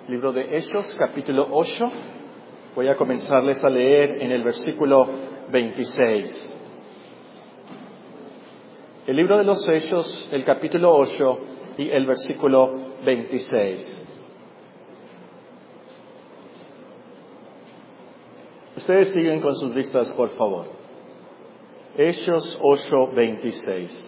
Libro de Hechos, capítulo 8. Voy a comenzarles a leer en el versículo 26. El libro de los Hechos, el capítulo 8 y el versículo 26. Ustedes siguen con sus listas, por favor. Hechos 8, 26.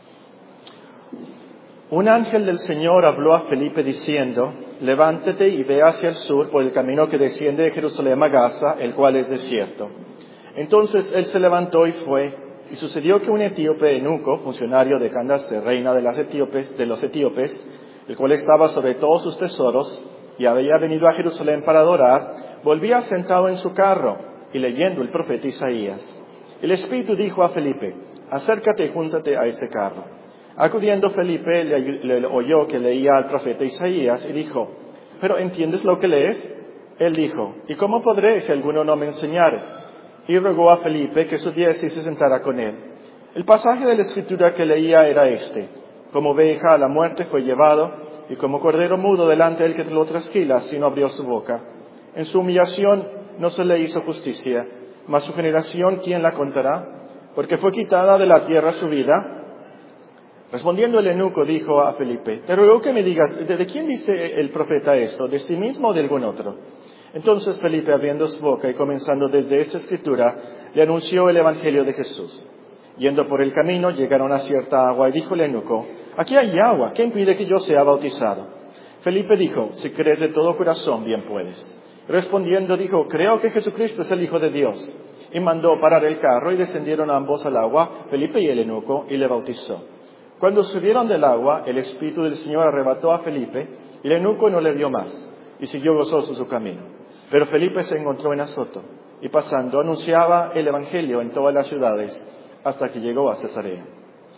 Un ángel del Señor habló a Felipe diciendo: levántate y ve hacia el sur por el camino que desciende de Jerusalén a Gaza, el cual es desierto. Entonces él se levantó y fue, y sucedió que un etíope eunuco, funcionario de Candace, reina de los etíopes, el cual estaba sobre todos sus tesoros, y había venido a Jerusalén para adorar, volvía sentado en su carro, y leyendo el profeta Isaías. El Espíritu dijo a Felipe: acércate y júntate a ese carro. Acudiendo Felipe, le oyó que leía al profeta Isaías y dijo: ¿pero entiendes lo que lees? Él dijo: ¿y cómo podré si alguno no me enseñare? Y rogó a Felipe que subiese y se sentara con él. El pasaje de la Escritura que leía era este: como oveja a la muerte fue llevado, y como cordero mudo delante del que lo trasquila, si no abrió su boca. En su humillación no se le hizo justicia, mas su generación, ¿quién la contará? Porque fue quitada de la tierra su vida. Respondiendo el eunuco dijo a Felipe: te ruego que me digas, ¿de quién dice el profeta esto? ¿De sí mismo o de algún otro? Entonces Felipe, abriendo su boca y comenzando desde esta escritura, le anunció el evangelio de Jesús. Yendo por el camino, llegaron a cierta agua y dijo el eunuco: aquí hay agua, ¿qué impide que yo sea bautizado? Felipe dijo: si crees de todo corazón, bien puedes. Respondiendo dijo: creo que Jesucristo es el Hijo de Dios. Y mandó parar el carro y descendieron ambos al agua, Felipe y el eunuco, y le bautizó. Cuando subieron del agua, el Espíritu del Señor arrebató a Felipe, y el eunuco no le vio más, y siguió gozoso su camino. Pero Felipe se encontró en Azoto, y pasando anunciaba el Evangelio en todas las ciudades, hasta que llegó a Cesarea.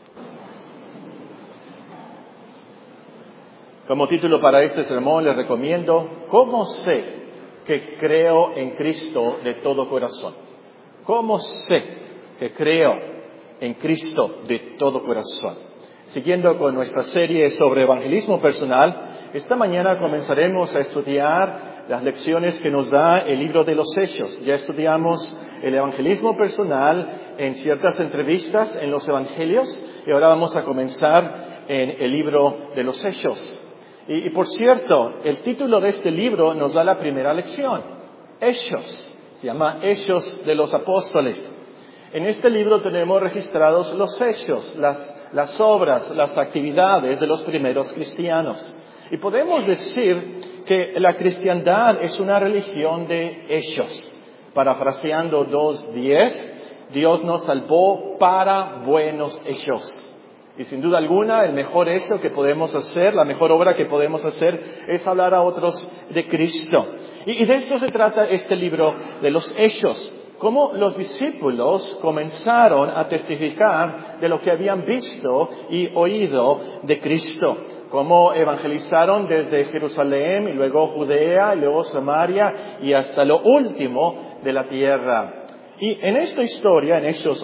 Como título para este sermón les recomiendo: ¿cómo sé que creo en Cristo de todo corazón? ¿Cómo sé que creo en Cristo de todo corazón? Siguiendo con nuestra serie sobre evangelismo personal, esta mañana comenzaremos a estudiar las lecciones que nos da el libro de los Hechos. Ya estudiamos el evangelismo personal en ciertas entrevistas en los evangelios y ahora vamos a comenzar en el libro de los Hechos. Y por cierto, el título de este libro nos da la primera lección: Hechos. Se llama Hechos de los Apóstoles. En este libro tenemos registrados los hechos, las obras, las actividades de los primeros cristianos. Y podemos decir que la cristiandad es una religión de hechos. Parafraseando 2:10, Dios nos salvó para buenos hechos. Y sin duda alguna, el mejor hecho que podemos hacer, la mejor obra que podemos hacer, es hablar a otros de Cristo. Y de esto se trata este libro de los Hechos. Cómo los discípulos comenzaron a testificar de lo que habían visto y oído de Cristo. Cómo evangelizaron desde Jerusalén y luego Judea y luego Samaria y hasta lo último de la tierra. Y en esta historia, en Hechos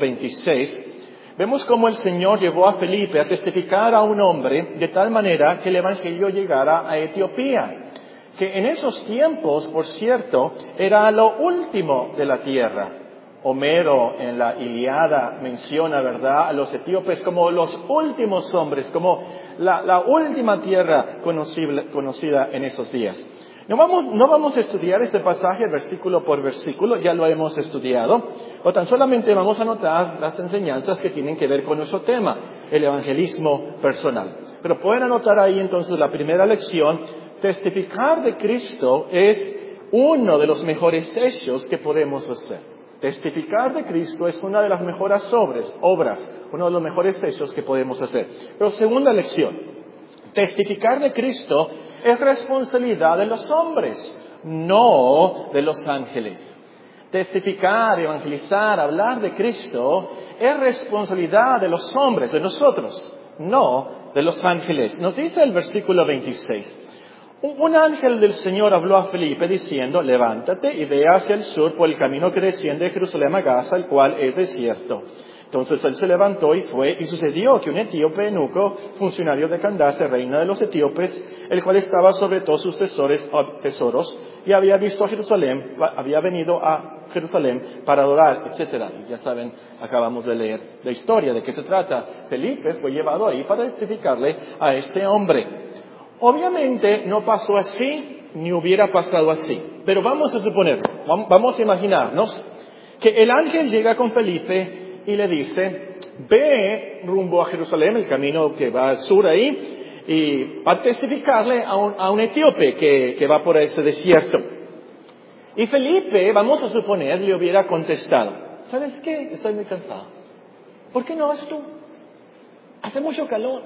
8:26, vemos cómo el Señor llevó a Felipe a testificar a un hombre de tal manera que el evangelio llegara a Etiopía. Que en esos tiempos, por cierto, era lo último de la tierra. Homero en la Ilíada menciona, ¿verdad?, a los etíopes como los últimos hombres, como la última tierra conocida en esos días. No vamos a estudiar este pasaje versículo por versículo, ya lo hemos estudiado, o tan solamente vamos a notar las enseñanzas que tienen que ver con nuestro tema, el evangelismo personal. Pero pueden anotar ahí entonces la primera lección: testificar de Cristo es uno de los mejores hechos que podemos hacer. Testificar de Cristo es una de las mejores obras, uno de los mejores hechos que podemos hacer. Pero segunda lección: testificar de Cristo es responsabilidad de los hombres, no de los ángeles. Testificar, evangelizar, hablar de Cristo es responsabilidad de los hombres, de nosotros, no de los ángeles. Nos dice el versículo 26: Un ángel del Señor habló a Felipe diciendo, levántate y ve hacia el sur por el camino que desciende de Jerusalén a Gaza, el cual es desierto. Entonces él se levantó y fue, y sucedió que un etíope eunuco, funcionario de Candace, reina de los etíopes, el cual estaba sobre todos sus tesoros, y había visto a Jerusalén, había venido a Jerusalén para adorar, etcétera. Y ya saben, acabamos de leer la historia de qué se trata. Felipe fue llevado ahí para testificarle a este hombre. Obviamente no pasó así, ni hubiera pasado así. Pero vamos a suponer, vamos a imaginarnos que el ángel llega con Felipe y le dice, ve rumbo a Jerusalén, el camino que va al sur ahí, y va a testificarle a un etíope que va por ese desierto. Y Felipe, vamos a suponer, le hubiera contestado, ¿sabes qué? Estoy muy cansado. ¿Por qué no vas tú? Hace mucho calor.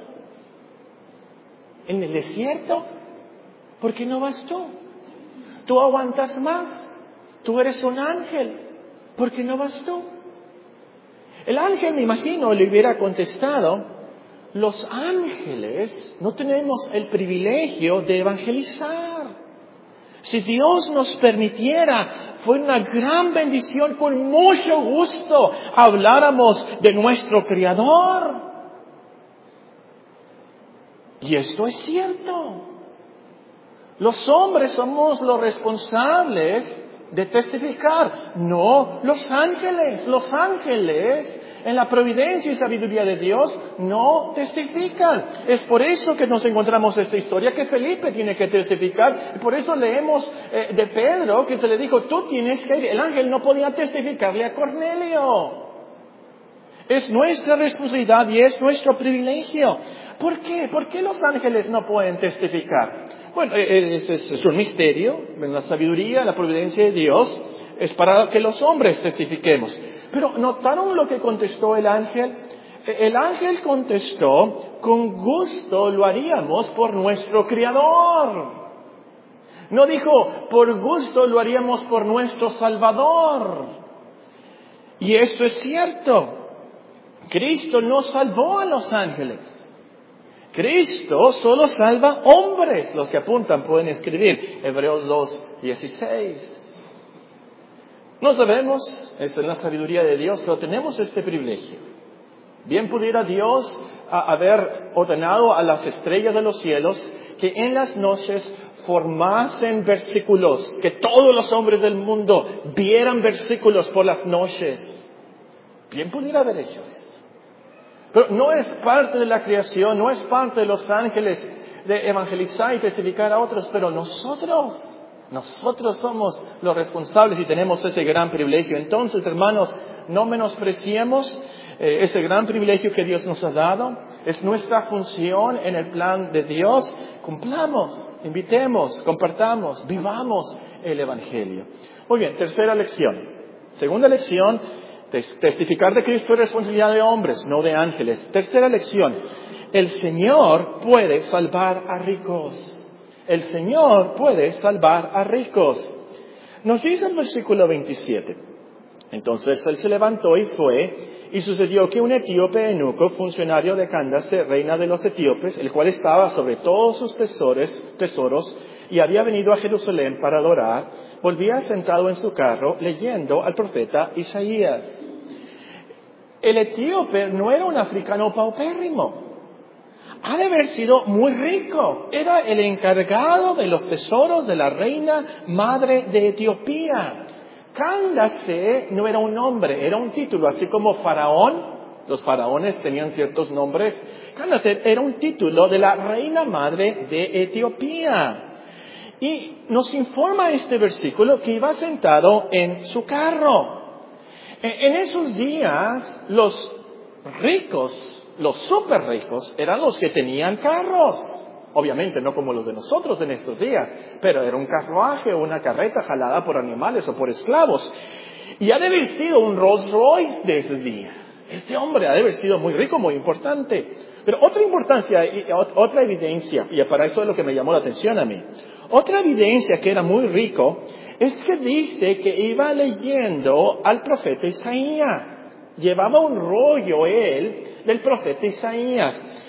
En el desierto, ¿por qué no vas tú? Tú aguantas más. Tú eres un ángel. ¿Por qué no vas tú? El ángel, me imagino, le hubiera contestado, los ángeles no tenemos el privilegio de evangelizar. Si Dios nos permitiera, fue una gran bendición, con mucho gusto habláramos de nuestro Creador. Y esto es cierto. Los hombres somos los responsables de testificar, no los ángeles. Los ángeles, en la providencia y sabiduría de Dios, no testifican. Es por eso que nos encontramos esta historia, que Felipe tiene que testificar. Y por eso leemos de Pedro, que se le dijo, tú tienes que ir. El ángel no podía testificarle a Cornelio. Es nuestra responsabilidad y es nuestro privilegio. ¿Por qué? ¿Por qué los ángeles no pueden testificar? Bueno, es un misterio. La sabiduría, la providencia de Dios es para que los hombres testifiquemos. Pero ¿notaron lo que contestó el ángel? El ángel contestó, con gusto lo haríamos por nuestro Creador. No dijo, por gusto lo haríamos por nuestro Salvador. Y esto es cierto. Cristo no salvó a los ángeles. Cristo solo salva hombres. Los que apuntan pueden escribir Hebreos 2:16. No sabemos, es en la sabiduría de Dios, pero tenemos este privilegio. Bien pudiera Dios haber ordenado a las estrellas de los cielos que en las noches formasen versículos, que todos los hombres del mundo vieran versículos por las noches. Bien pudiera haber hecho eso. Pero no es parte de la creación, no es parte de los ángeles de evangelizar y testificar a otros, pero nosotros somos los responsables y tenemos ese gran privilegio. Entonces, hermanos, no menospreciemos ese gran privilegio que Dios nos ha dado. Es nuestra función en el plan de Dios. Cumplamos, invitemos, compartamos, vivamos el Evangelio. Muy bien, tercera lección. Segunda lección. Testificar de Cristo es responsabilidad de hombres, no de ángeles. Tercera lección. El Señor puede salvar a ricos. El Señor puede salvar a ricos. Nos dice el versículo 27. Entonces él se levantó y fue, y sucedió que un etíope eunuco, funcionario de Candace, reina de los etíopes, el cual estaba sobre todos sus tesoros, y había venido a Jerusalén para adorar, volvía sentado en su carro leyendo al profeta Isaías. El etíope no era un africano paupérrimo. Ha de haber sido muy rico. Era el encargado de los tesoros de la reina madre de Etiopía. Candace no era un nombre, era un título, así como Faraón. Los faraones tenían ciertos nombres. Candace era un título de la reina madre de Etiopía. Y nos informa este versículo que iba sentado en su carro. En esos días, los ricos, los súper ricos, eran los que tenían carros. Obviamente no como los de nosotros en estos días, pero era un carruaje o una carreta jalada por animales o por esclavos. Y ha de haber sido un Rolls Royce de ese día. Este hombre ha de haber sido muy rico, muy importante. Pero otra importancia, otra evidencia, y para eso es lo que me llamó la atención a mí. Otra evidencia que era muy rico es que dice que iba leyendo al profeta Isaías. Llevaba un rollo él del profeta Isaías.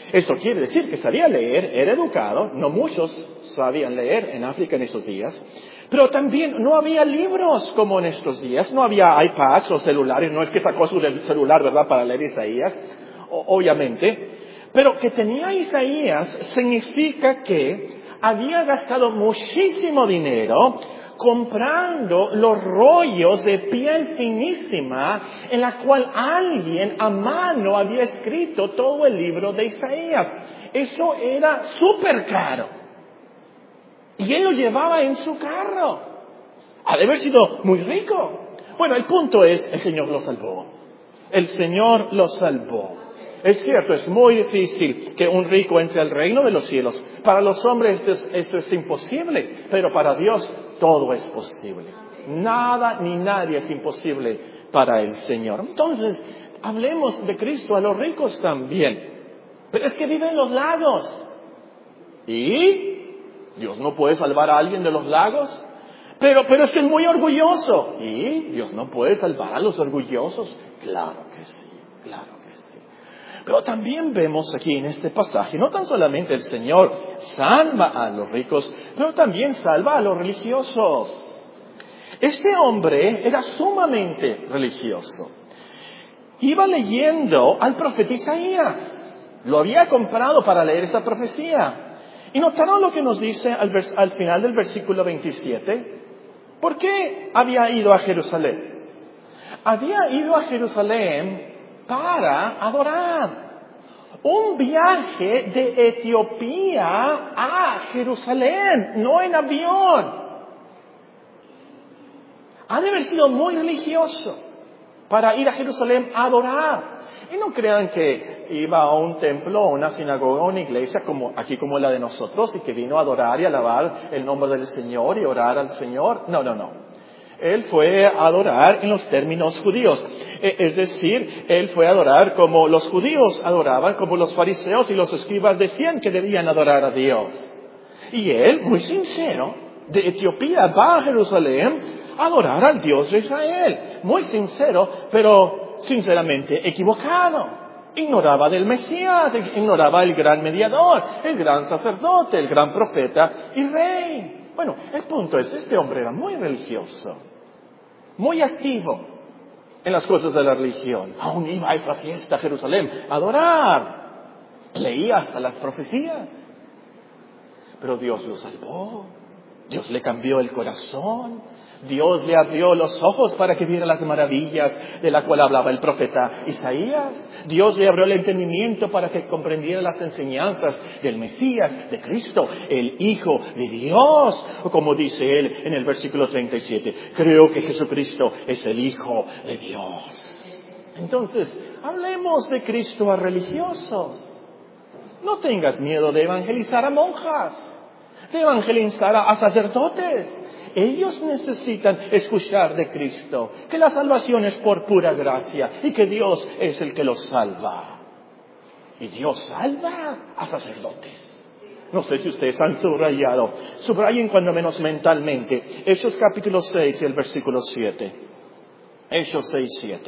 Esto quiere decir que sabía leer, era educado, no muchos sabían leer en África en esos días, pero también no había libros como en estos días, no había iPads o celulares, no es que sacó su celular, ¿verdad?, para leer Isaías, obviamente, pero que tenía Isaías significa que había gastado muchísimo dinero comprando los rollos de piel finísima en la cual alguien a mano había escrito todo el libro de Isaías. Eso era súper caro. Y él lo llevaba en su carro. Ha de haber sido muy rico. Bueno, el punto es, el Señor lo salvó. El Señor lo salvó. Es cierto, es muy difícil que un rico entre al reino de los cielos. Para los hombres esto es imposible, pero para Dios todo es posible. Nada ni nadie es imposible para el Señor. Entonces, hablemos de Cristo a los ricos también. Pero es que vive en los lagos. ¿Y Dios no puede salvar a alguien de los lagos? Pero es que es muy orgulloso. ¿Y Dios no puede salvar a los orgullosos? Claro que sí, claro que sí. Pero también vemos aquí en este pasaje, no tan solamente el Señor salva a los ricos, pero también salva a los religiosos. Este hombre era sumamente religioso. Iba leyendo al profeta Isaías. Lo había comprado para leer esa profecía. Y notaron lo que nos dice al final del versículo 27. ¿Por qué había ido a Jerusalén? Había ido a Jerusalén para adorar. Un viaje de Etiopía a Jerusalén, no en avión. Ha de haber sido muy religioso para ir a Jerusalén a adorar. Y no crean que iba a un templo, o una sinagoga, o una iglesia como la de nosotros, y que vino a adorar y alabar el nombre del Señor y orar al Señor. No. Él fue a adorar en los términos judíos. Es decir, él fue a adorar como los judíos adoraban, como los fariseos y los escribas decían que debían adorar a Dios. Y él, muy sincero, de Etiopía va a Jerusalén a adorar al Dios de Israel. Muy sincero, pero sinceramente equivocado. Ignoraba del Mesías, ignoraba el gran mediador, el gran sacerdote, el gran profeta y rey. Bueno, el punto es, este hombre era muy religioso, muy activo en las cosas de la religión. Aún iba a esa fiesta a Jerusalén a adorar. Leía hasta las profecías. Pero Dios lo salvó. Dios le cambió el corazón. Dios le abrió los ojos para que viera las maravillas de la cual hablaba el profeta Isaías. Dios le abrió el entendimiento para que comprendiera las enseñanzas del Mesías, de Cristo, el Hijo de Dios. O como dice él en el versículo 37, creo que Jesucristo es el Hijo de Dios. Entonces, hablemos de Cristo a religiosos. No tengas miedo de evangelizar a monjas, de evangelizar a sacerdotes. Ellos necesitan escuchar de Cristo, que la salvación es por pura gracia y que Dios es el que los salva. Y Dios salva a sacerdotes. No sé si ustedes han subrayado. Subrayen cuando menos mentalmente. Hechos capítulo 6 y el versículo 7. Hechos 6:7.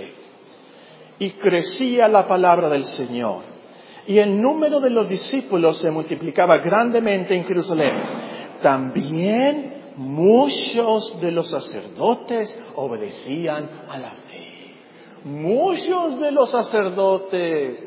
Y crecía la palabra del Señor, y el número de los discípulos se multiplicaba grandemente en Jerusalén. También muchos de los sacerdotes obedecían a la fe. Muchos de los sacerdotes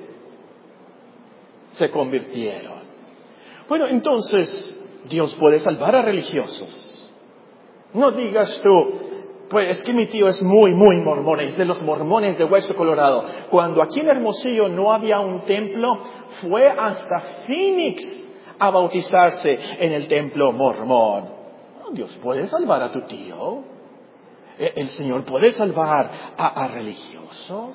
se convirtieron. Bueno, entonces, Dios puede salvar a religiosos. No digas tú, pues es que mi tío es muy mormón, es de los mormones de Hueso Colorado. Cuando aquí en Hermosillo no había un templo, fue hasta Phoenix a bautizarse en el templo mormón. Dios puede salvar a tu tío. El Señor puede salvar a religiosos.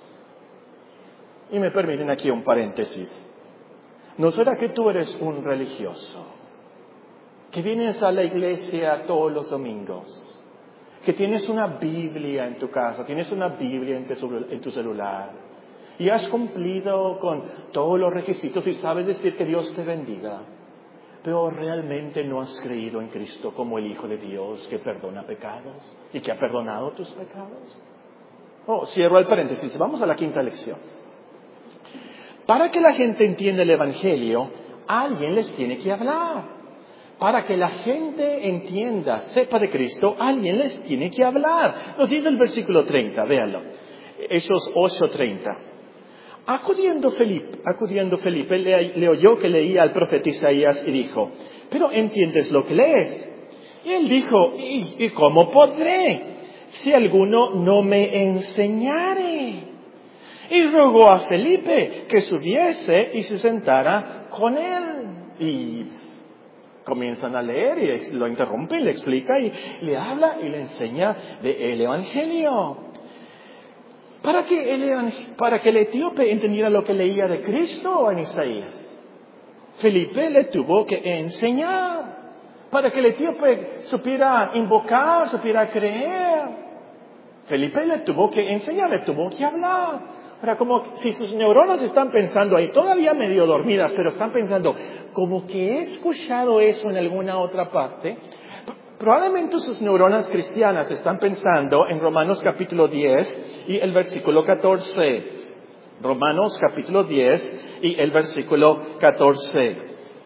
Y me permiten aquí un paréntesis. ¿No será que tú eres un religioso? Que vienes a la iglesia todos los domingos. Que tienes una Biblia en tu casa, tienes una Biblia en tu celular. Y has cumplido con todos los requisitos y sabes decir que Dios te bendiga. Pero realmente no has creído en Cristo como el Hijo de Dios que perdona pecados y que ha perdonado tus pecados. Cierro el paréntesis. Vamos a la quinta lección. Para que la gente entienda el Evangelio, alguien les tiene que hablar. Para que la gente entienda, sepa de Cristo, alguien les tiene que hablar. Nos dice el versículo 30, véanlo. Hechos 8:30. Acudiendo Felipe le oyó que leía al profeta Isaías y dijo, ¿pero entiendes lo que lees? Y él dijo, ¿y cómo podré si alguno no me enseñare? Y rogó a Felipe que subiese y se sentara con él. Y comienzan a leer y lo interrumpe y le explica y le habla y le enseña del Evangelio. Para que el etíope entendiera lo que leía de Cristo en Isaías, Felipe le tuvo que enseñar. Para que el etíope supiera invocar, supiera creer, Felipe le tuvo que enseñar, le tuvo que hablar. Ahora, como si sus neuronas están pensando ahí, todavía medio dormidas, pero están pensando, como que he escuchado eso en alguna otra parte. Probablemente sus neuronas cristianas están pensando en Romanos capítulo 10 y el versículo 14. Romanos capítulo 10 y el versículo 14.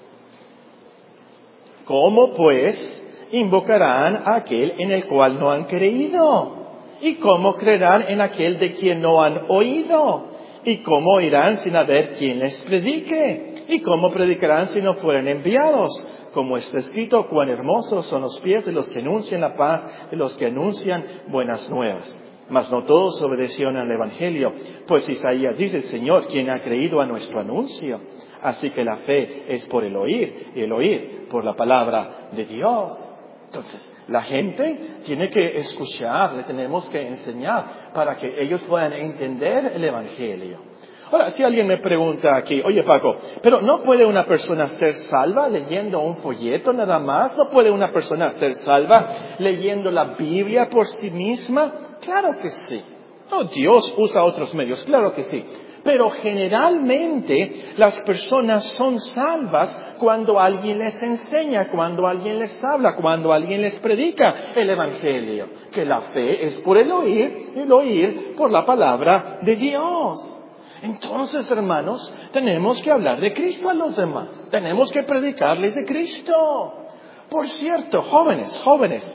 ¿Cómo pues invocarán a aquel en el cual no han creído? ¿Y cómo creerán en aquel de quien no han oído? ¿Y cómo oirán sin haber quien les predique? ¿Y cómo predicarán si no fueren enviados? Como está escrito, cuán hermosos son los pies de los que anuncian la paz, de los que anuncian buenas nuevas. Mas no todos obedecieron al Evangelio, pues Isaías dice, Señor, ¿quién ha creído a nuestro anuncio? Así que la fe es por el oír, y el oír por la palabra de Dios. Entonces, la gente tiene que escuchar, le tenemos que enseñar para que ellos puedan entender el Evangelio. Ahora, si alguien me pregunta aquí, oye Paco, pero ¿no puede una persona ser salva leyendo un folleto nada más? ¿No puede una persona ser salva leyendo la Biblia por sí misma? Claro que sí. No, Dios usa otros medios, claro que sí. Pero generalmente las personas son salvas cuando alguien les enseña, cuando alguien les habla, cuando alguien les predica el Evangelio. Que la fe es por el oír y el oír por la palabra de Dios. Entonces, hermanos, tenemos que hablar de Cristo a los demás. Tenemos que predicarles de Cristo. Por cierto, jóvenes,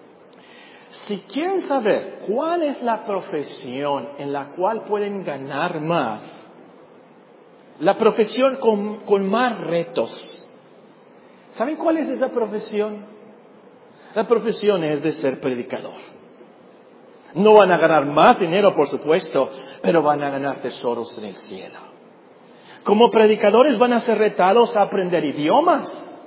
si quieren saber cuál es la profesión en la cual pueden ganar más, la profesión con más retos, ¿saben cuál es esa profesión? La profesión es de ser predicador. No van a ganar más dinero, por supuesto, pero van a ganar tesoros en el cielo. Como predicadores van a ser retados a aprender idiomas.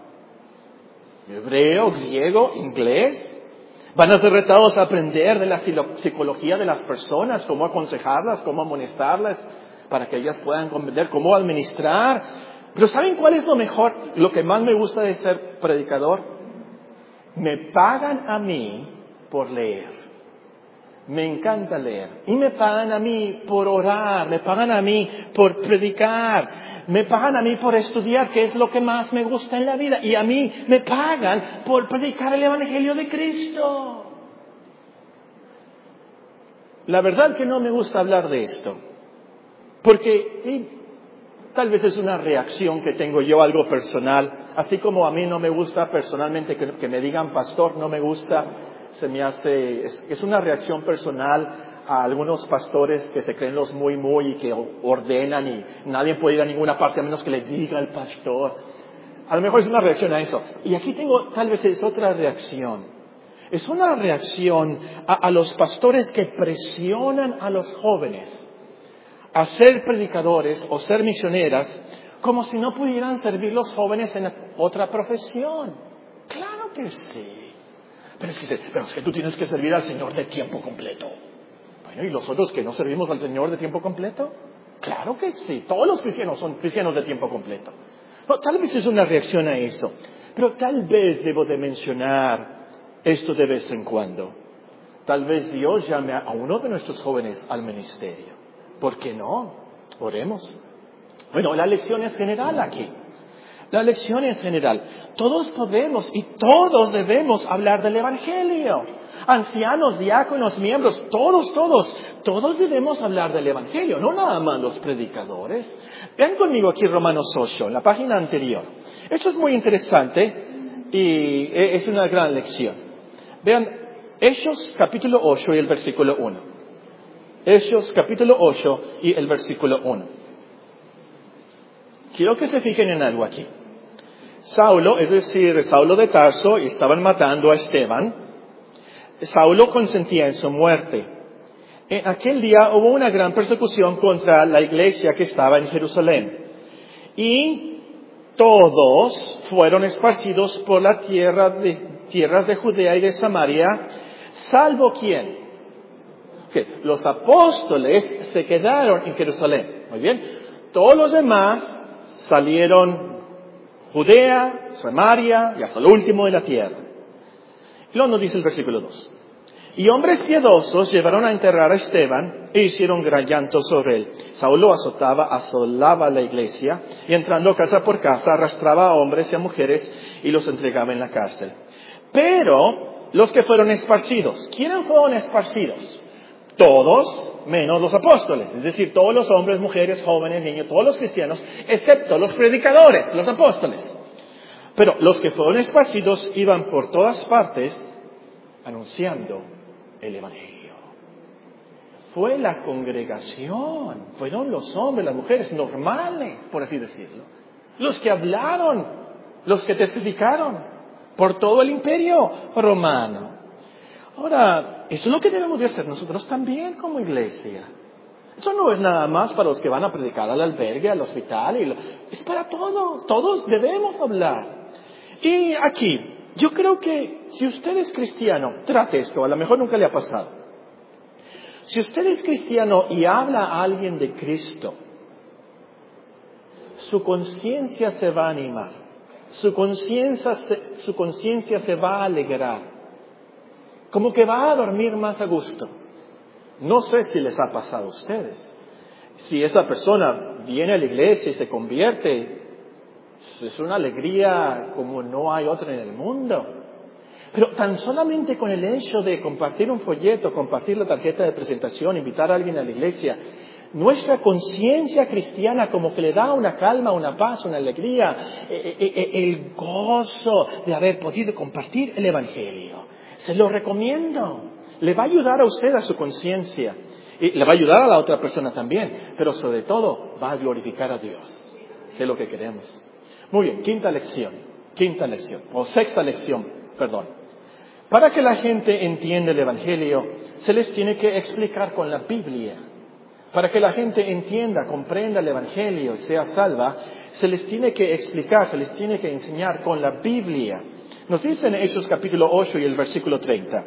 Hebreo, griego, inglés. Van a ser retados a aprender de la psicología de las personas, cómo aconsejarlas, cómo amonestarlas, para que ellas puedan comprender cómo administrar. Pero ¿saben cuál es lo mejor? Lo que más me gusta de ser predicador. Me pagan a mí por leer. Me encanta leer. Y me pagan a mí por orar, me pagan a mí por predicar, me pagan a mí por estudiar, que es lo que más me gusta en la vida. Y a mí me pagan por predicar el Evangelio de Cristo. La verdad que no me gusta hablar de esto, porque tal vez es una reacción que tengo yo, algo personal. Así como a mí no me gusta personalmente que me digan pastor, no me gusta. Se me hace, es una reacción personal a algunos pastores que se creen los muy y que ordenan y nadie puede ir a ninguna parte a menos que le diga al pastor. A lo mejor es una reacción a eso. Y aquí tal vez es otra reacción. Es una reacción a los pastores que presionan a los jóvenes a ser predicadores o ser misioneras como si no pudieran servir los jóvenes en otra profesión. Claro que sí. Pero es que tú tienes que servir al Señor de tiempo completo. Bueno, ¿y los otros que no servimos al Señor de tiempo completo? Claro que sí. Todos los cristianos son cristianos de tiempo completo. No, tal vez es una reacción a eso. Pero tal vez debo de mencionar esto de vez en cuando. Tal vez Dios llame a uno de nuestros jóvenes al ministerio. ¿Por qué no? Oremos. Bueno, la lección es general aquí. La lección en general. Todos podemos y todos debemos hablar del Evangelio. Ancianos, diáconos, miembros, todos debemos hablar del Evangelio, no nada más los predicadores. Vean conmigo aquí Romanos 8, en la página anterior. Esto es muy interesante y es una gran lección. Vean, Hechos capítulo 8 y el versículo 1. Hechos capítulo 8 y el versículo 1. Quiero que se fijen en algo aquí. Saulo, es decir, Saulo de Tarso, estaban matando a Esteban. Saulo consentía en su muerte. En aquel día hubo una gran persecución contra la iglesia que estaba en Jerusalén. Y todos fueron esparcidos por la tierras de Judea y de Samaria, salvo ¿quién? Que los apóstoles se quedaron en Jerusalén. Muy bien. Todos los demás salieron Judea, Samaria y hasta el último de la tierra. Y luego nos dice el versículo 2. Y hombres piadosos llevaron a enterrar a Esteban e hicieron gran llanto sobre él. Saulo asolaba la iglesia y entrando casa por casa arrastraba a hombres y a mujeres y los entregaba en la cárcel. Pero los que fueron esparcidos, ¿quiénes fueron esparcidos? Todos menos los apóstoles, es decir, todos los hombres, mujeres, jóvenes, niños, todos los cristianos, excepto los predicadores, los apóstoles. Pero los que fueron esparcidos iban por todas partes anunciando el Evangelio. Fue la congregación, fueron los hombres, las mujeres normales, por así decirlo, los que hablaron, los que testificaron por todo el imperio romano. Ahora, eso es lo que debemos de hacer nosotros también como iglesia. Eso no es nada más para los que van a predicar al albergue, al hospital, es para todos, todos debemos hablar. Y aquí, yo creo que si usted es cristiano, trate esto, a lo mejor nunca le ha pasado. Si usted es cristiano y habla a alguien de Cristo, su conciencia se va a animar, su conciencia se va a alegrar, como que va a dormir más a gusto. No sé si les ha pasado a ustedes. Si esa persona viene a la iglesia y se convierte, es una alegría como no hay otra en el mundo. Pero tan solamente con el hecho de compartir un folleto, compartir la tarjeta de presentación, invitar a alguien a la iglesia, nuestra conciencia cristiana como que le da una calma, una paz, una alegría, el gozo de haber podido compartir el Evangelio. Se lo recomiendo. Le va a ayudar a usted a su conciencia. Y le va a ayudar a la otra persona también. Pero sobre todo va a glorificar a Dios. Que es lo que queremos. Muy bien, quinta lección. O sexta lección, perdón. Para que la gente entienda el Evangelio, se les tiene que explicar con la Biblia. Para que la gente entienda, comprenda el Evangelio y sea salva, se les tiene que explicar, se les tiene que enseñar con la Biblia. Nos dice en Hechos capítulo 8 y el versículo 30.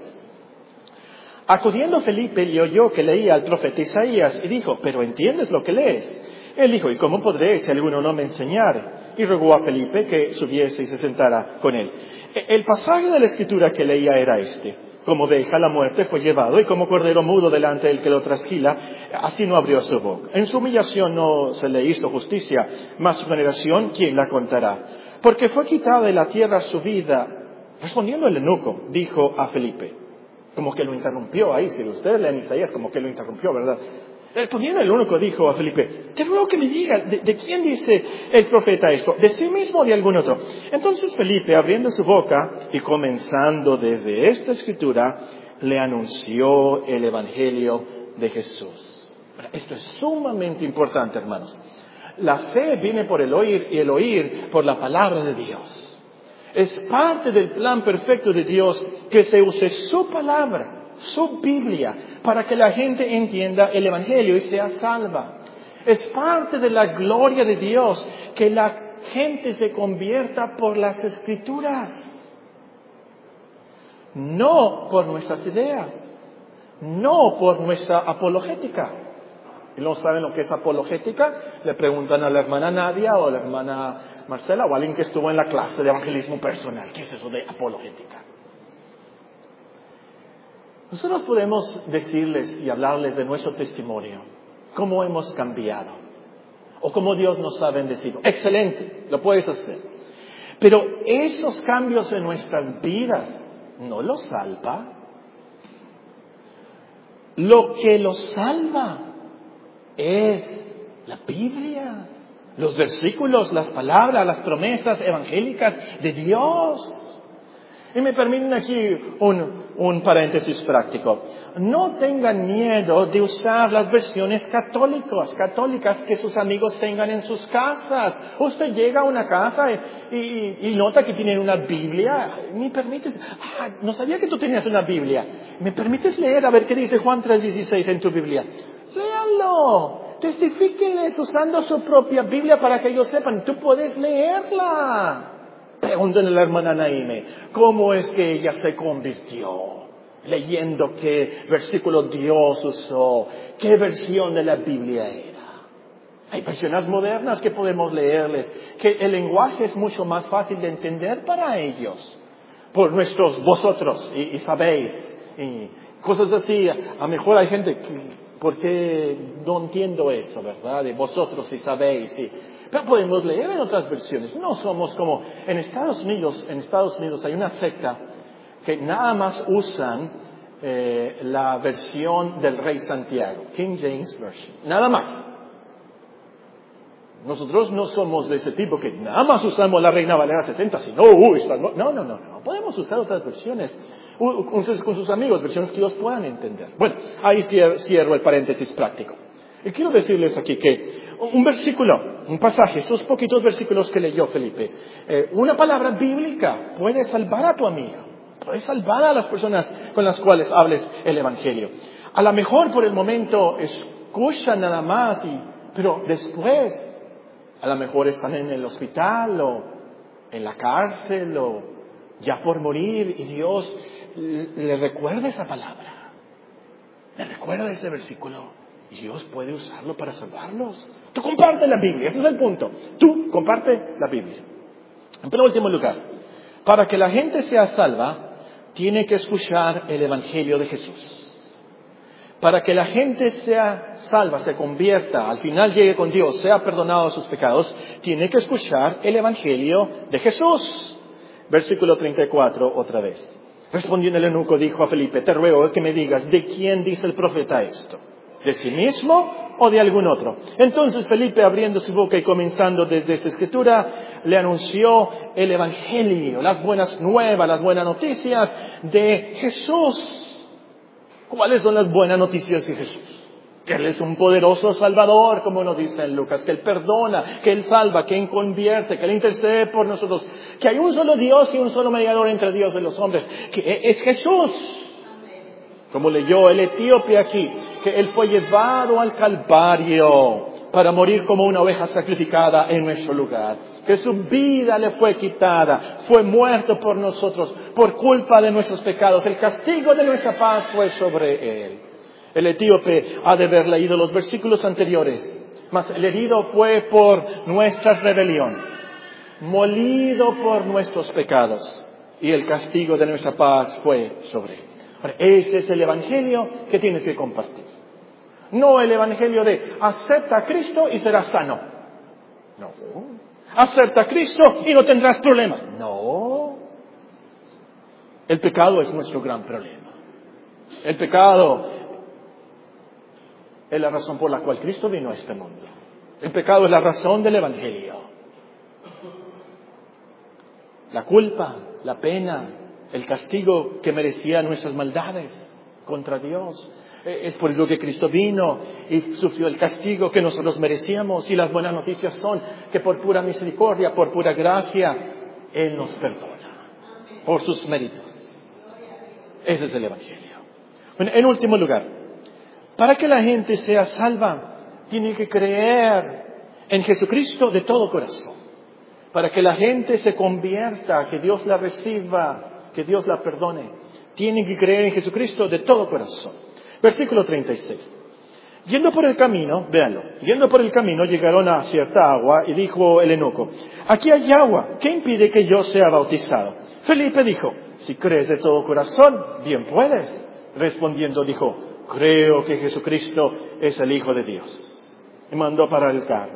Acudiendo Felipe le oyó que leía al profeta Isaías y dijo, ¿pero entiendes lo que lees? Él dijo, ¿y cómo podré si alguno no me enseñare? Y rogó a Felipe que subiese y se sentara con él. El pasaje de la Escritura que leía era este. Como oveja la muerte fue llevado y como cordero mudo delante del que lo trasquila, así no abrió su boca. En su humillación no se le hizo justicia, mas su generación, ¿quién la contará? Porque fue quitada de la tierra su vida. Respondiendo el eunuco, dijo a Felipe, como que lo interrumpió ahí, si ustedes leen Isaías, como que lo interrumpió, ¿verdad? Respondiendo el eunuco dijo a Felipe, te ruego que me digas, ¿de quién dice el profeta esto? ¿De sí mismo o de algún otro? Entonces Felipe, abriendo su boca y comenzando desde esta escritura, le anunció el Evangelio de Jesús. Esto es sumamente importante, hermanos. La fe viene por el oír y el oír por la palabra de Dios. Es parte del plan perfecto de Dios que se use su palabra, su Biblia, para que la gente entienda el Evangelio y sea salva. Es parte de la gloria de Dios que la gente se convierta por las Escrituras. No por nuestras ideas, no por nuestra apologética. ¿Y no saben lo que es apologética? Le preguntan a la hermana Nadia o a la hermana Marcela o a alguien que estuvo en la clase de evangelismo personal. ¿Qué es eso de apologética? Nosotros podemos decirles y hablarles de nuestro testimonio, cómo hemos cambiado. o cómo Dios nos ha bendecido. Excelente, lo puedes hacer. Pero esos cambios en nuestras vidas no los salva. Lo que los salva es la Biblia, los versículos, las palabras, las promesas evangélicas de Dios. Y me permiten aquí un paréntesis práctico. No tengan miedo de usar las versiones católicas que sus amigos tengan en sus casas. Usted llega a una casa y nota que tienen una Biblia. ¿Me permites? No sabía que tú tenías una Biblia. ¿Me permites leer a ver qué dice Juan 3:16 en tu Biblia? Léanlo. Testifíquenles usando su propia Biblia para que ellos sepan. Tú puedes leerla. Pregúntenle a la hermana Naime, ¿cómo es que ella se convirtió? Leyendo qué versículo Dios usó, qué versión de la Biblia era. Hay versiones modernas que podemos leerles, que el lenguaje es mucho más fácil de entender para ellos. Por nuestros vosotros, y sabéis, y cosas así. A lo mejor hay gente que, porque no entiendo eso, ¿verdad? De vosotros y sabéis, pero podemos leer en otras versiones. No somos como en Estados Unidos hay una secta que nada más usan la versión del Rey Santiago, King James Version, nada más. Nosotros no somos de ese tipo que nada más usamos la Reina Valera 60, sino no, podemos usar otras versiones con sus amigos, versiones que ellos puedan entender. Bueno, ahí cierro el paréntesis práctico. Y quiero decirles aquí que un pasaje, estos poquitos versículos que leyó Felipe, una palabra bíblica puede salvar a tu amigo, puede salvar a las personas con las cuales hables el Evangelio. A lo mejor por el momento escuchan nada más, pero después a lo mejor están en el hospital o en la cárcel o ya por morir y Dios le recuerda esa palabra, le recuerda ese versículo. Y Dios puede usarlo para salvarlos. Tú comparte la Biblia, ese es el punto. Tú comparte la Biblia. En último lugar, para que la gente sea salva, tiene que escuchar el Evangelio de Jesús. Para que la gente sea salva, se convierta, al final llegue con Dios, sea perdonado de sus pecados, tiene que escuchar el Evangelio de Jesús. Versículo 34, otra vez. Respondiendo el eunuco, dijo a Felipe, te ruego que me digas, ¿de quién dice el profeta esto? ¿De sí mismo o de algún otro? Entonces Felipe, abriendo su boca y comenzando desde esta escritura, le anunció el Evangelio, las buenas nuevas, las buenas noticias de Jesús. ¿Cuáles son las buenas noticias de Jesús? Que Él es un poderoso Salvador, como nos dice en Lucas, que Él perdona, que Él salva, que Él convierte, que Él intercede por nosotros, que hay un solo Dios y un solo mediador entre Dios y los hombres, que es Jesús. Como leyó el etíope aquí, que Él fue llevado al Calvario para morir como una oveja sacrificada en nuestro lugar. Que su vida le fue quitada, fue muerto por nosotros, por culpa de nuestros pecados. El castigo de nuestra paz fue sobre Él. El etíope ha de haber leído los versículos anteriores. Mas el herido fue por nuestras rebeliones, molido por nuestros pecados, y el castigo de nuestra paz fue sobre Él. Ese es el Evangelio que tienes que compartir. No el Evangelio de acepta a Cristo y serás sano. No. Acepta a Cristo y no tendrás problemas. No. El pecado es nuestro gran problema. El pecado es la razón por la cual Cristo vino a este mundo. El pecado es la razón del Evangelio. La culpa, la pena, el castigo que merecían nuestras maldades contra Dios. Es por eso que Cristo vino y sufrió el castigo que nosotros merecíamos. Y las buenas noticias son que por pura misericordia, por pura gracia, Él nos perdona por sus méritos. Ese es el Evangelio. Bueno, en último lugar, para que la gente sea salva, tiene que creer en Jesucristo de todo corazón. Para que la gente se convierta, que Dios la reciba, que Dios la perdone, tienen que creer en Jesucristo de todo corazón. Versículo 36. Yendo por el camino, véanlo, yendo por el camino llegaron a cierta agua y dijo el eunuco, aquí hay agua, ¿qué impide que yo sea bautizado? Felipe dijo, si crees de todo corazón, bien puedes. Respondiendo dijo, creo que Jesucristo es el Hijo de Dios. Y mandó parar el carro.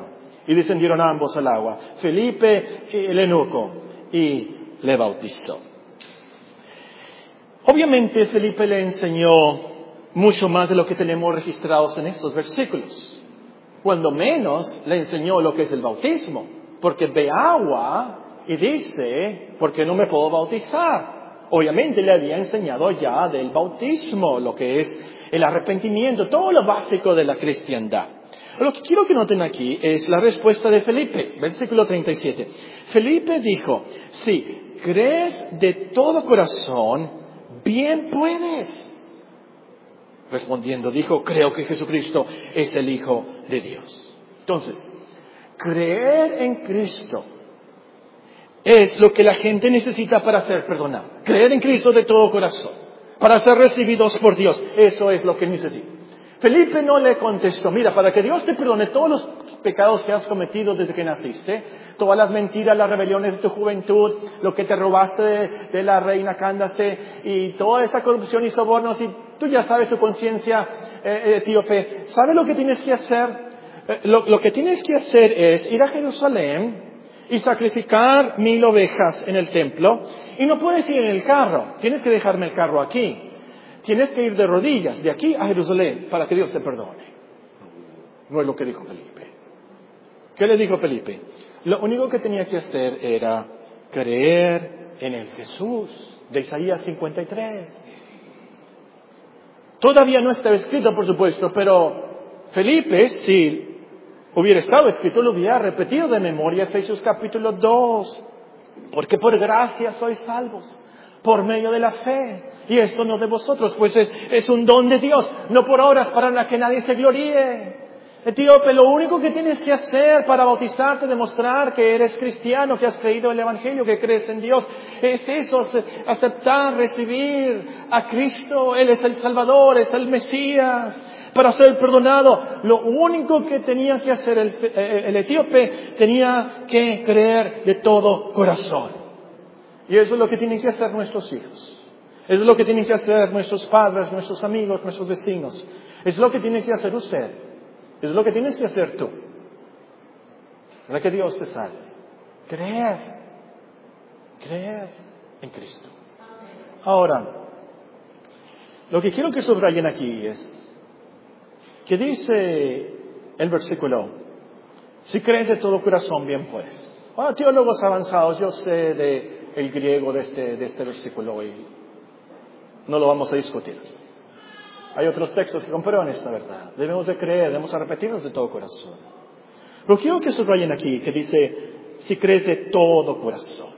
Y descendieron ambos al agua, Felipe y el eunuco, y le bautizó. Obviamente Felipe le enseñó mucho más de lo que tenemos registrados en estos versículos. Cuando menos le enseñó lo que es el bautismo, porque ve agua y dice, ¿por qué no me puedo bautizar? Obviamente le había enseñado ya del bautismo, lo que es el arrepentimiento, todo lo básico de la cristiandad. Lo que quiero que noten aquí es la respuesta de Felipe, versículo 37. Felipe dijo, si crees de todo corazón, bien puedes. Respondiendo, dijo, creo que Jesucristo es el Hijo de Dios. Entonces, creer en Cristo es lo que la gente necesita para ser perdonada. Creer en Cristo de todo corazón, para ser recibidos por Dios. Eso es lo que necesita. Felipe no le contestó, mira, para que Dios te perdone todos los pecados que has cometido desde que naciste, todas las mentiras, las rebeliones de tu juventud, lo que te robaste de la reina Candace y toda esa corrupción y sobornos, y tú ya sabes tu conciencia etíope. ¿Sabes lo que tienes que hacer? Lo que tienes que hacer es ir a Jerusalén y sacrificar 1000 ovejas en el templo, y no puedes ir en el carro, tienes que dejarme el carro aquí. Tienes que ir de rodillas de aquí a Jerusalén para que Dios te perdone. No es lo que dijo Felipe. ¿Qué le dijo Felipe? Lo único que tenía que hacer era creer en el Jesús de Isaías 53. Todavía no está escrito, por supuesto, pero Felipe, si hubiera estado escrito, lo hubiera repetido de memoria, Efesios capítulo 2. Porque por gracia sois salvos, por medio de la fe. Y esto no de vosotros, pues es un don de Dios, no por obras para que nadie se gloríe. Etíope, lo único que tienes que hacer para bautizarte, demostrar que eres cristiano, que has creído el Evangelio, que crees en Dios, es eso, aceptar, recibir a Cristo. Él es el Salvador, es el Mesías, para ser perdonado. Lo único que tenía que hacer el etíope, tenía que creer de todo corazón. Y eso es lo que tienen que hacer nuestros hijos. Eso es lo que tienen que hacer nuestros padres, nuestros amigos, nuestros vecinos. Eso es lo que tiene que hacer usted. Eso es lo que tienes que hacer tú. Para que Dios te salve. Creer en Cristo. Ahora, lo que quiero que subrayen aquí es que dice el versículo, si crees de todo corazón, bien puedes. Teólogos avanzados, yo sé el griego de este versículo y no lo vamos a discutir. Hay otros textos que comprueban esta verdad. Debemos de creer, debemos arrepentirnos de todo corazón. Pero quiero que subrayen aquí, que dice, si crees de todo corazón.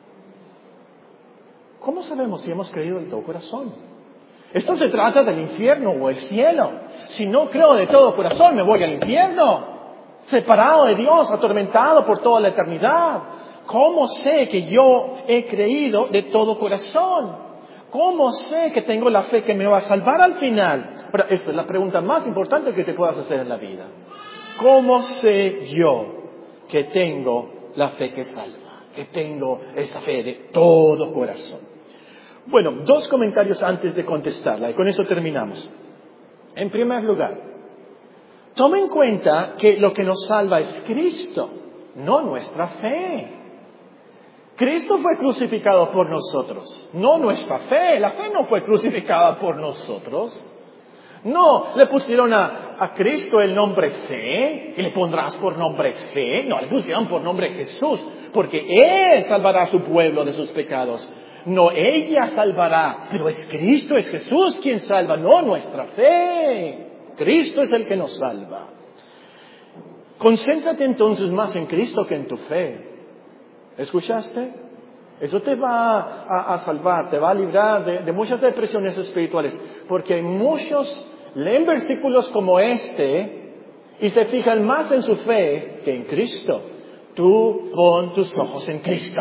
¿Cómo sabemos si hemos creído de todo corazón? Esto se trata del infierno o el cielo. Si no creo de todo corazón, me voy al infierno, separado de Dios, atormentado por toda la eternidad. ¿Cómo sé que yo he creído de todo corazón? ¿Cómo sé que tengo la fe que me va a salvar al final? Ahora, esta es la pregunta más importante que te puedas hacer en la vida. ¿Cómo sé yo que tengo la fe que salva? Que tengo esa fe de todo corazón. Bueno, 2 comentarios antes de contestarla y con eso terminamos. En primer lugar, toma en cuenta que lo que nos salva es Cristo, no nuestra fe. Cristo fue crucificado por nosotros, no nuestra fe. La fe no fue crucificada por nosotros. No, le pusieron a Cristo el nombre fe, y le pondrás por nombre fe. No, le pusieron por nombre Jesús, porque Él salvará a su pueblo de sus pecados. No, ella salvará, pero es Cristo, es Jesús quien salva, no nuestra fe. Cristo es el que nos salva. Concéntrate entonces más en Cristo que en tu fe. ¿Escuchaste? Eso te va a salvar, te va a librar de muchas depresiones espirituales, porque muchos leen versículos como este y se fijan más en su fe que en Cristo. Tú pon tus ojos en Cristo.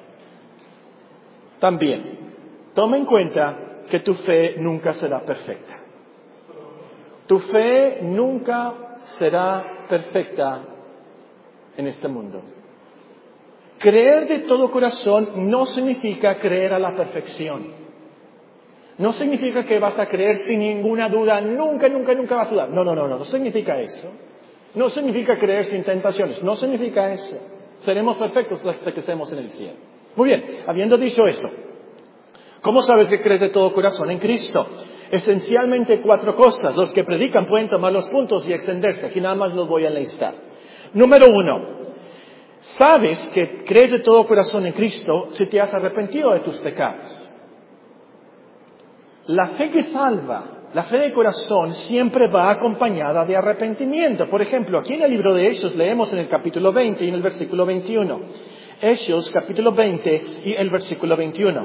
También, toma en cuenta que tu fe nunca será perfecta. Tu fe nunca será perfecta en este mundo. Creer de todo corazón no significa creer a la perfección. No significa que vas a creer sin ninguna duda, nunca vas a dudar. No significa eso. No significa creer sin tentaciones, no significa eso. Seremos perfectos hasta que estemos en el cielo. Muy bien, habiendo dicho eso, ¿cómo sabes que crees de todo corazón en Cristo? Esencialmente 4 cosas. Los que predican pueden tomar los puntos y extenderse. Aquí nada más los voy a enlistar. Número 1. Sabes que crees de todo corazón en Cristo si te has arrepentido de tus pecados. La fe que salva, la fe de corazón, siempre va acompañada de arrepentimiento. Por ejemplo, aquí en el libro de Hechos leemos en el capítulo 20 y en el versículo 21. Hechos, capítulo 20 y el versículo 21.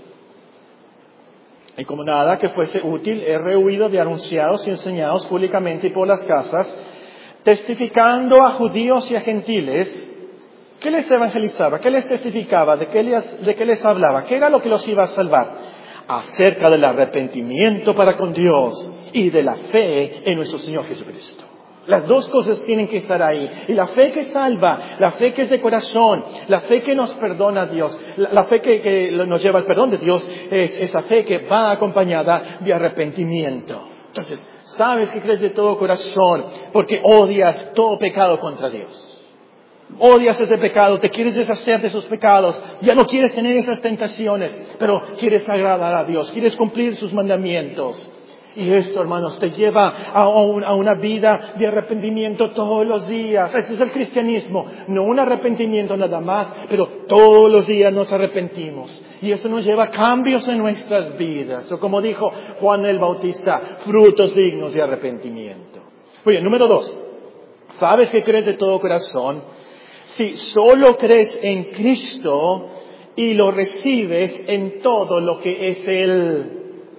Y como nada que fuese útil, he rehuido de anunciados y enseñados públicamente y por las casas, testificando a judíos y a gentiles. ¿Qué les evangelizaba? ¿Qué les testificaba? ¿De qué les hablaba? ¿Qué era lo que los iba a salvar? Acerca del arrepentimiento para con Dios y de la fe en nuestro Señor Jesucristo. Las 2 cosas tienen que estar ahí. Y la fe que salva, la fe que es de corazón, la fe que nos perdona a Dios, la fe que nos lleva al perdón de Dios, es esa fe que va acompañada de arrepentimiento. Entonces, sabes que crees de todo corazón porque odias todo pecado contra Dios. Odias ese pecado, te quieres deshacer de esos pecados, ya no quieres tener esas tentaciones, pero quieres agradar a Dios, quieres cumplir sus mandamientos. Y esto, hermanos, te lleva a una vida de arrepentimiento todos los días. Ese es el cristianismo, no un arrepentimiento nada más, pero todos los días nos arrepentimos. Y eso nos lleva a cambios en nuestras vidas. O como dijo Juan el Bautista, frutos dignos de arrepentimiento. Oye, número 2, ¿sabes que crees de todo corazón? Si solo crees en Cristo y lo recibes en todo lo que es Él.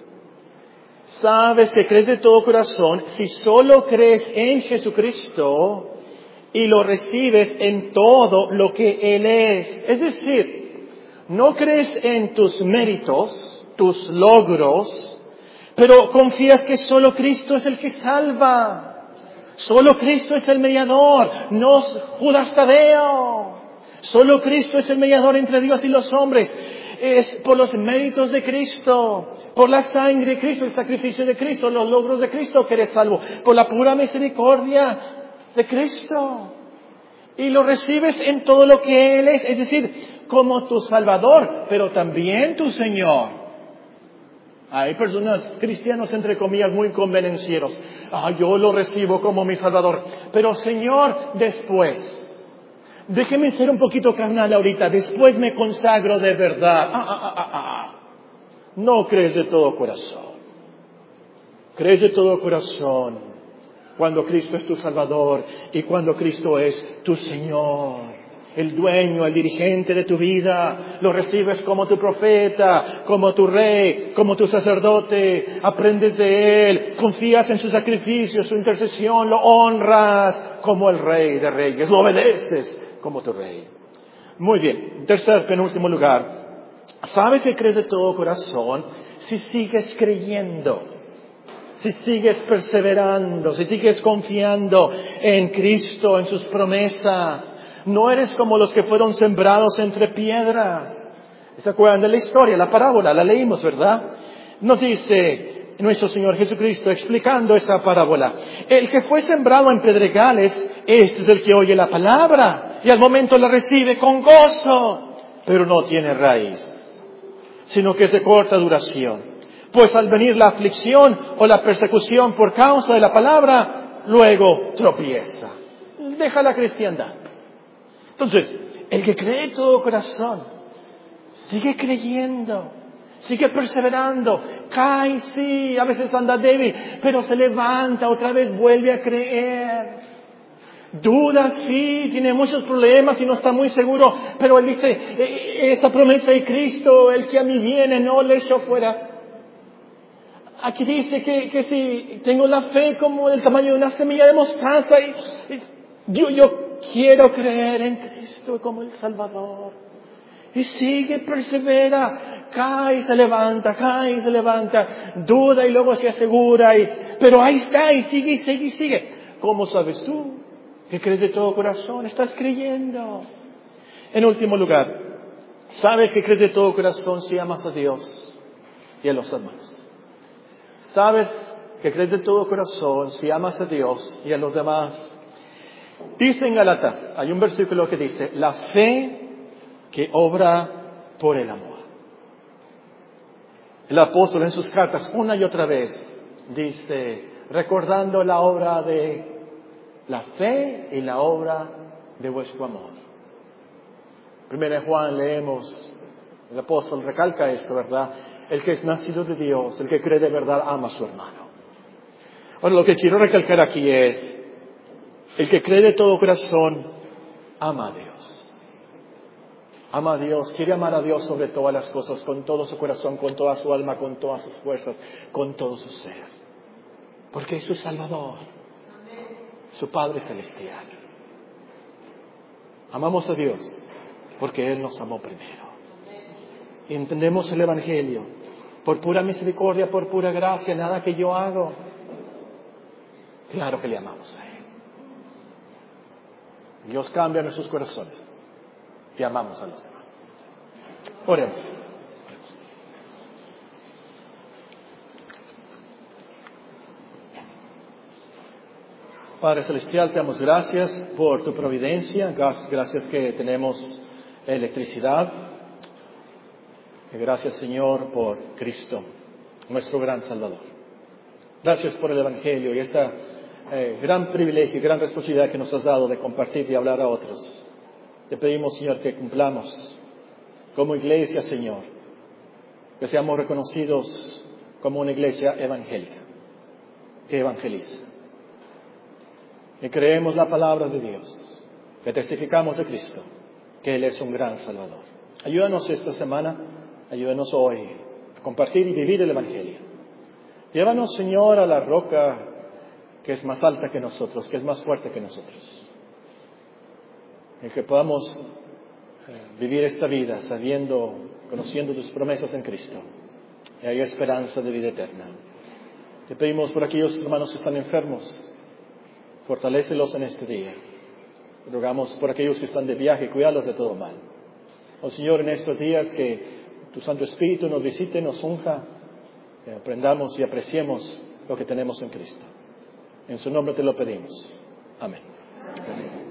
Sabes que crees de todo corazón si solo crees en Jesucristo y lo recibes en todo lo que Él es. Es decir, no crees en tus méritos, tus logros, pero confías que solo Cristo es el que salva. Solo Cristo es el mediador, no Judas Tadeo. Solo Cristo es el mediador entre Dios y los hombres. Es por los méritos de Cristo, por la sangre de Cristo, el sacrificio de Cristo, los logros de Cristo que eres salvo, por la pura misericordia de Cristo. Y lo recibes en todo lo que Él es decir, como tu Salvador, pero también tu Señor. Hay personas, cristianos entre comillas, muy convenencieros. Yo lo recibo como mi Salvador. Pero Señor, después. Déjeme ser un poquito carnal ahorita. Después me consagro de verdad. No crees de todo corazón. Crees de todo corazón cuando Cristo es tu Salvador y cuando Cristo es tu Señor. El dueño, el dirigente de tu vida, lo recibes como tu profeta, como tu rey, como tu sacerdote, aprendes de Él, confías en su sacrificio, su intercesión, lo honras como el Rey de Reyes, lo obedeces como tu Rey. Muy bien, tercer, penúltimo lugar, ¿sabes que crees de todo corazón si sigues creyendo? Si sigues perseverando, si sigues confiando en Cristo, en sus promesas. No eres como los que fueron sembrados entre piedras. ¿Se acuerdan de la historia, la parábola? La leímos, ¿verdad? Nos dice nuestro Señor Jesucristo explicando esa parábola. El que fue sembrado en pedregales, este es el que oye la palabra y al momento la recibe con gozo, pero no tiene raíz, sino que es de corta duración. Pues al venir la aflicción o la persecución por causa de la palabra, luego tropieza. Deja la cristiandad. Entonces, el que cree de todo corazón, sigue creyendo, sigue perseverando, cae, sí, a veces anda débil, pero se levanta, otra vez vuelve a creer. Duda, sí, tiene muchos problemas y no está muy seguro, pero él dice, esta promesa de Cristo, el que a mí viene, no le echo fuera. Aquí dice que si tengo la fe como del tamaño de una semilla de mostaza, yo quiero creer en Cristo como el Salvador. Y sigue, persevera, cae y se levanta, duda y luego se asegura, pero ahí está, y sigue. ¿Cómo sabes tú que crees de todo corazón? Estás creyendo. En último lugar, sabes que crees de todo corazón si amas a Dios y a los hermanos. Sabes que crees de todo corazón si amas a Dios y a los demás. Dice en Gálatas, hay un versículo que dice, la fe que obra por el amor. El apóstol en sus cartas una y otra vez dice, recordando la obra de la fe y la obra de vuestro amor. Primero en Juan leemos, el apóstol recalca esto, ¿verdad? El que es nacido de Dios, el que cree de verdad, ama a su hermano. Ahora, lo que quiero recalcar aquí es, el que cree de todo corazón, ama a Dios. Ama a Dios, quiere amar a Dios sobre todas las cosas, con todo su corazón, con toda su alma, con todas sus fuerzas, con todo su ser. Porque es su Salvador, su Padre Celestial. Amamos a Dios porque Él nos amó primero. Y entendemos el Evangelio. Por pura misericordia, por pura gracia, nada que yo hago. Claro que le amamos a Él. Dios cambia nuestros corazones y amamos a los demás. Oremos. Padre Celestial, te damos gracias por tu providencia, gracias que tenemos electricidad. Gracias, Señor, por Cristo, nuestro gran Salvador. Gracias por el Evangelio y esta gran privilegio y gran responsabilidad que nos has dado de compartir y hablar a otros. Te pedimos, Señor, que cumplamos como iglesia, Señor, que seamos reconocidos como una iglesia evangélica, que evangeliza. Y creemos la palabra de Dios, que testificamos de Cristo, que Él es un gran Salvador. Ayúdanos esta semana, ayúdanos hoy a compartir y vivir el Evangelio. Llévanos, Señor, a la roca que es más alta que nosotros, que es más fuerte que nosotros. Y que podamos vivir esta vida sabiendo, conociendo tus promesas en Cristo. Y hay esperanza de vida eterna. Te pedimos por aquellos hermanos que están enfermos, fortalécelos en este día. Rogamos por aquellos que están de viaje, cuídalos de todo mal. Oh Señor, en estos días que tu Santo Espíritu nos visite, nos unja, que aprendamos y apreciemos lo que tenemos en Cristo. En su nombre te lo pedimos. Amén.